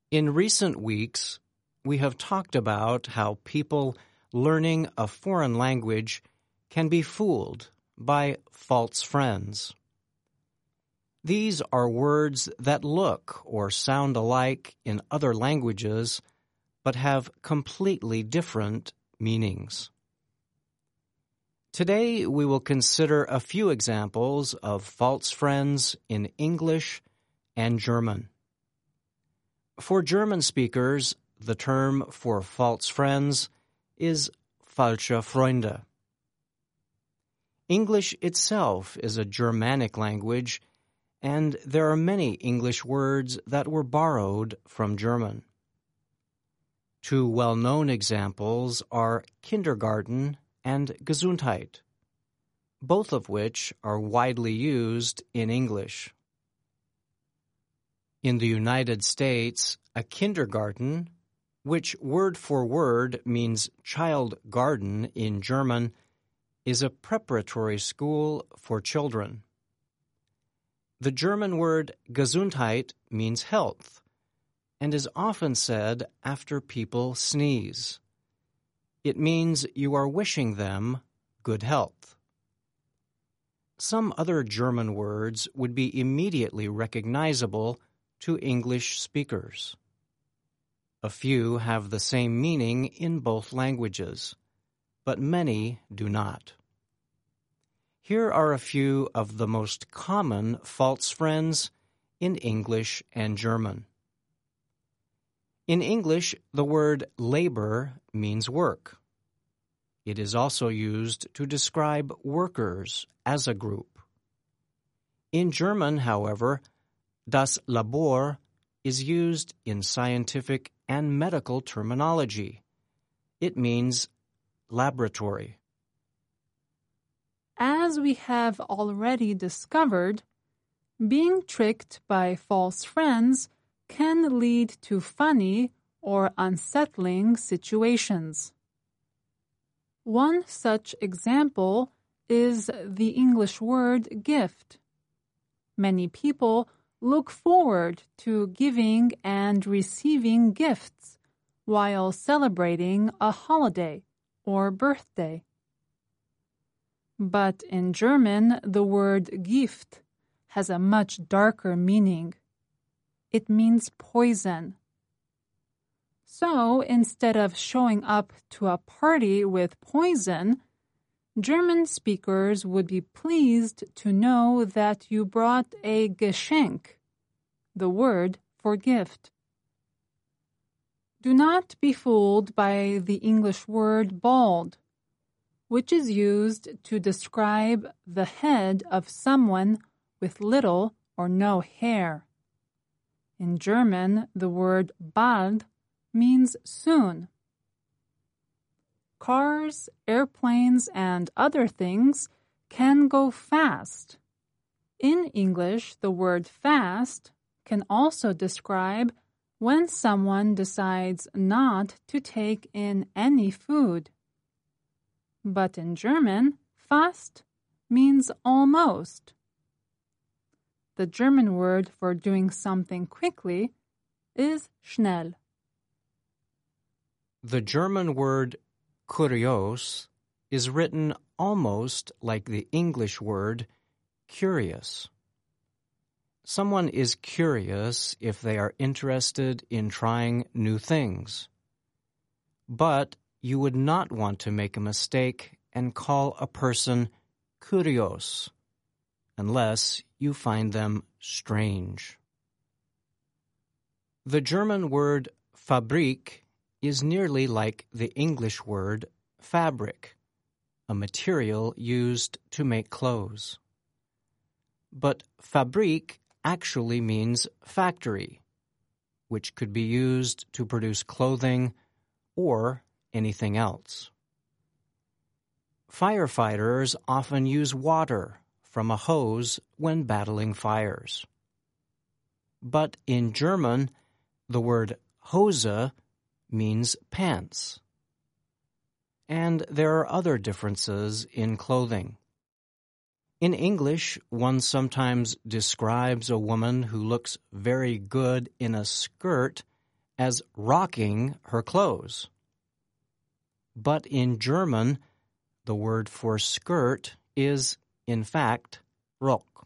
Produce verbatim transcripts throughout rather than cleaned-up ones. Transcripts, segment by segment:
In recent weeks, we have talked about how people learning a foreign language can be fooled by false friends. These are words that look or sound alike in other languages, but have completely different meanings. Today, we will consider a few examples of false friends in English and German. For German speakers, the term for false friends is falsche Freunde. English itself is a Germanic language, and there are many English words that were borrowed from German. Two well-known examples are kindergarten and Gesundheit, both of which are widely used in English. In the United States, a kindergarten, which word for word means child garden in German, is a preparatory school for children. The German word Gesundheit means health and is often said after people sneeze. It means you are wishing them good health. Some other German words would be immediately recognizable to English speakers. A few have the same meaning in both languages, but many do not. Here are a few of the most common false friends in English and German. In English, the word labor means work. It is also used to describe workers as a group. In German, however, das Labor is used in scientific and medical terminology. It means laboratory. As we have already discovered, being tricked by false friends can lead to funny or unsettling situations. One such example is the English word gift. Many people look forward to giving and receiving gifts while celebrating a holiday or birthday. But in German, the word Gift has a much darker meaning. It means poison. So instead of showing up to a party with poison, German speakers would be pleased to know that you brought a Geschenk, the word for gift. Do not be fooled by the English word bald, which is used to describe the head of someone with little or no hair. In German, the word bald means soon. Cars, airplanes, and other things can go fast. In English, the word fast can also describe when someone decides not to take in any food. But in German, fast means almost. The German word for doing something quickly is schnell. The German word kurios is written almost like the English word curious. Someone is curious if they are interested in trying new things. But you would not want to make a mistake and call a person kurios unless you find them strange. The German word Fabrik is nearly like the English word fabric, a material used to make clothes. But Fabrik actually means factory, which could be used to produce clothing or anything else. Firefighters often use water from a hose when battling fires. But in German, the word Hose means pants. And there are other differences in clothing. In English, one sometimes describes a woman who looks very good in a skirt as rocking her clothes. But in German, the word for skirt is, in fact, Rock.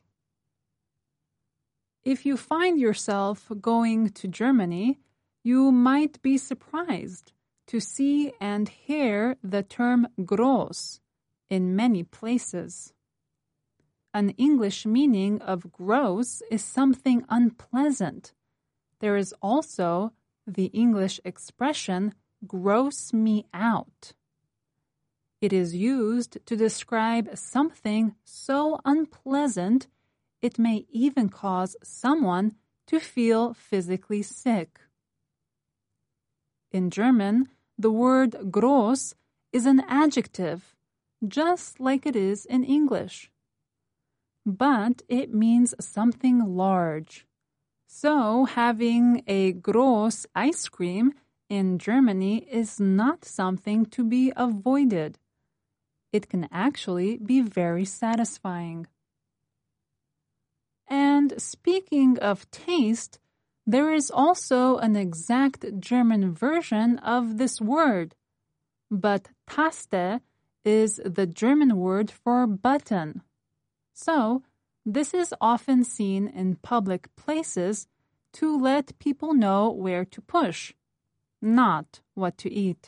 If you find yourself going to Germany, you might be surprised to see and hear the term gross in many places. An English meaning of gross is something unpleasant. There is also the English expression gross me out. It is used to describe something so unpleasant it may even cause someone to feel physically sick. In German, the word gross is an adjective, just like it is in English. But it means something large. So having a gross ice cream in Germany is not something to be avoided. It can actually be very satisfying. And speaking of taste, there is also an exact German version of this word, but Taste is the German word for button. So, this is often seen in public places to let people know where to push, not what to eat.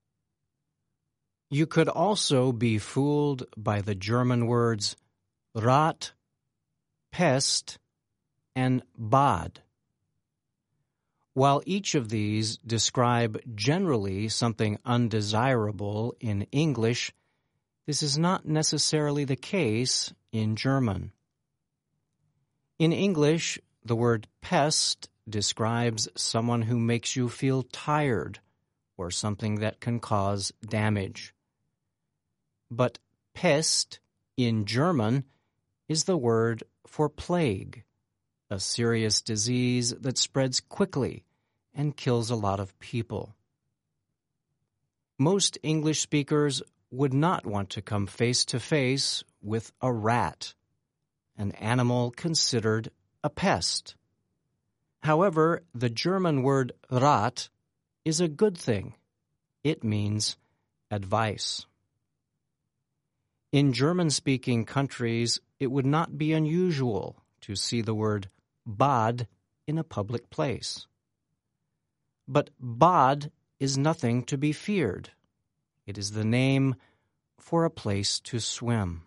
You could also be fooled by the German words Rat, Pest, and Bad. While each of these describe generally something undesirable in English, this is not necessarily the case in German. In English, the word pest describes someone who makes you feel tired or something that can cause damage. But Pest in German is the word for plague, a serious disease that spreads quickly and kills a lot of people. Most English speakers would not want to come face to face with a rat, an animal considered a pest. However, the German word Rat is a good thing. It means advice. In German-speaking countries, it would not be unusual to see the word Bad in a public place. But Bad is nothing to be feared. It is the name for a place to swim.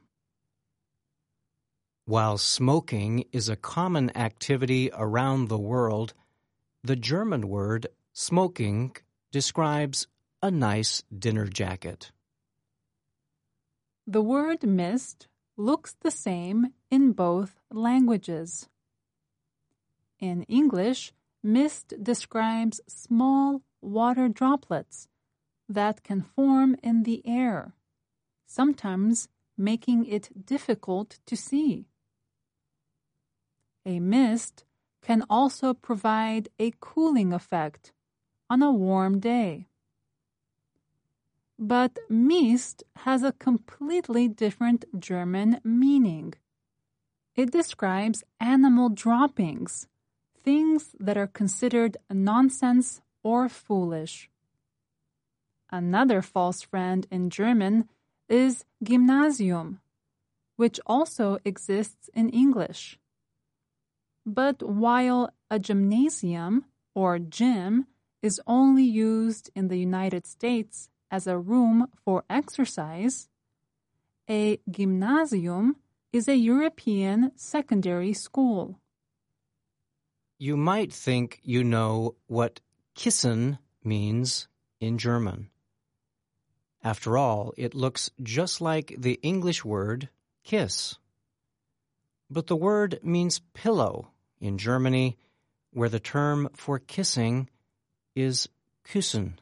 While smoking is a common activity around the world, the German word smoking describes a nice dinner jacket. The word mist looks the same in both languages. In English, mist describes small water droplets that can form in the air, sometimes making it difficult to see. A mist can also provide a cooling effect on a warm day. But Mist has a completely different German meaning. It describes animal droppings, things that are considered nonsense or foolish. Another false friend in German is Gymnasium, which also exists in English. But while a gymnasium, or gym, is only used in the United States as a room for exercise, a gymnasium is a European secondary school. You might think you know what Kissen means in German. After all, it looks just like the English word kiss. But the word means pillow in Germany, where the term for kissing is Küssen.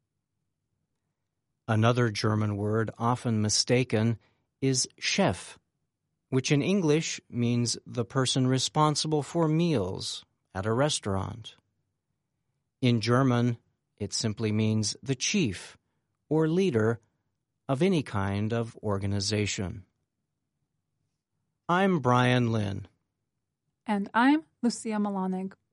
Another German word often mistaken is Chef, which in English means the person responsible for meals at a restaurant. In German, it simply means the chief or leader of any kind of organization. I'm Brian Lynn. And I'm Lucia Malonig.